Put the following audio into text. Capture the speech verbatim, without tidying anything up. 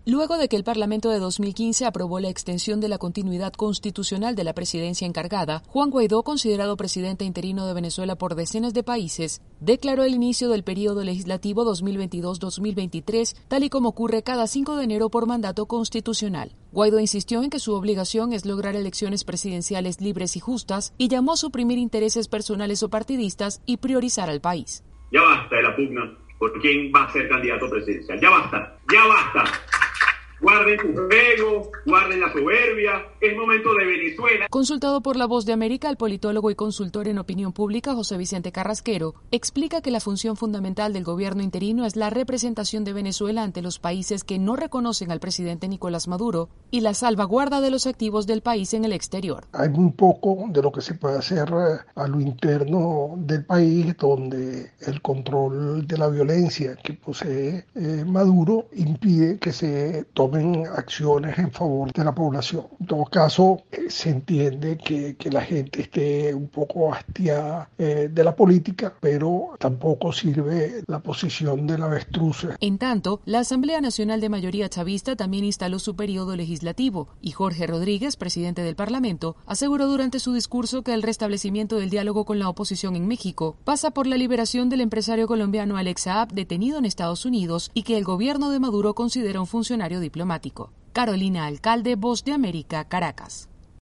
Luego de que el Parlamento de dos mil quince aprobó la extensión de la continuidad constitucional de la presidencia encargada, Juan Guaidó, considerado presidente interino de Venezuela por decenas de países, declaró el inicio del período legislativo dos mil veintidós dos mil veintitrés, tal y como ocurre cada cinco de enero por mandato constitucional. Guaidó insistió en que su obligación es lograr elecciones presidenciales libres y justas y llamó a suprimir intereses personales o partidistas y priorizar al país. Ya basta de la pugna por quién va a ser candidato presidencial. Ya basta, ya basta. Guarden sus egos, guarden la soberbia, es momento de Venezuela. Consultado por La Voz de América, el politólogo y consultor en opinión pública José Vicente Carrasquero explica que la función fundamental del gobierno interino es la representación de Venezuela ante los países que no reconocen al presidente Nicolás Maduro y la salvaguarda de los activos del país en el exterior. Hay muy poco de lo que se puede hacer a lo interno del país, donde el control de la violencia que posee eh, Maduro impide que se tome tomen acciones en favor de la población. En todo caso, eh, se entiende que, que la gente esté un poco hastiada eh, de la política, pero tampoco sirve la posición del avestruz. En tanto, la Asamblea Nacional de Mayoría Chavista también instaló su periodo legislativo y Jorge Rodríguez, presidente del Parlamento, aseguró durante su discurso que el restablecimiento del diálogo con la oposición en México pasa por la liberación del empresario colombiano Alex Saab, detenido en Estados Unidos, y que el gobierno de Maduro considera un funcionario diplomático. Carolina Alcalde, Voz de América, Caracas.